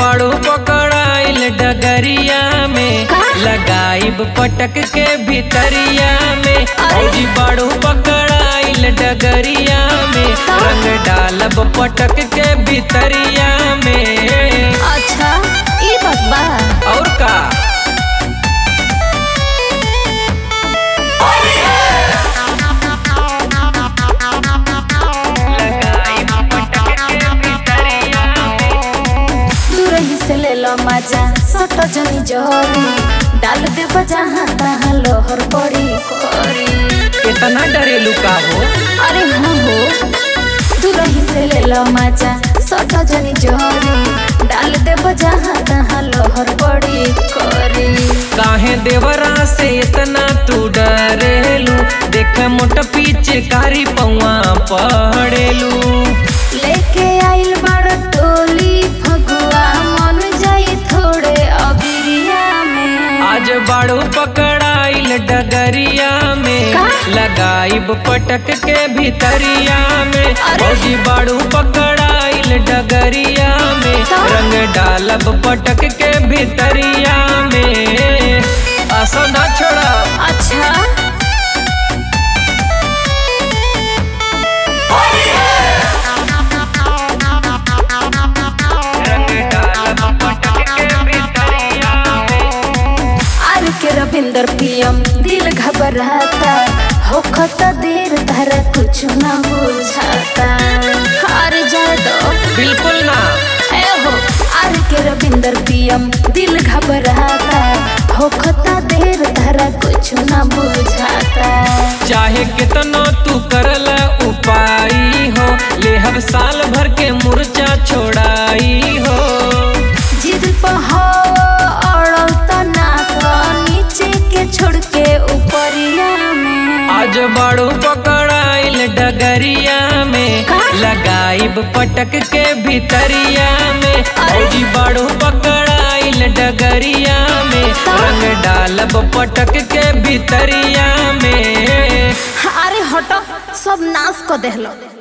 बाड़ू पकड़ाइल डगरिया में लगाइब पटक के भितरिया में। फौजी बाड़ू पकड़ाइल डगरिया में रंग डालब पटक के भितरिया में। अच्छा ई बात बा। और का मजा सट जनी जरी डाल दे जहाँ तहाँ लोहर पड़ी करी। कितना डरेलू का हो? अरे हाँ हो दूरही से ले लो मजा सट जनी जरी डाल दे जहाँ तहाँ लोहर पड़ी करी। काहे देवरा से इतना तू डरेलू? देख मोट पीछे कारी पौआ पड़ेलू। लेके आइल बड़ टोली फगुआ मन जाई थोड़े अबिरिया में। आज बाड़ू पकड़ाइल डगरिया में लगाइब पटक के भितरिया में। फौजी बाड़ू पकड़ाइल डगरिया में रंग डालब पटक के भितरिया में। आशा ना छोड़ा। अच्छा रविंदर पीएम दिल घबराता होखता देर धरा कुछ ना बुझाता। हार जाए तो बिल्कुल ना ए हो आर के रविंदर पीएम दिल घबराता होखता देर धरा कुछ ना बुझाता। चाहे कितना तू करल उपाय हो लेहब साल भर के मुर्चा छोड़ाई हो। जिद पहो छोड़ के ऊपरिया में। आज बाड़ू पकड़ाइल डगरिया में लगाइब पटक के भितरिया में। फौजी बाड़ू पकड़ाइल डगरिया में रंग डालब पटक के भितरिया में। अरे हटो सब नाश को देहलो।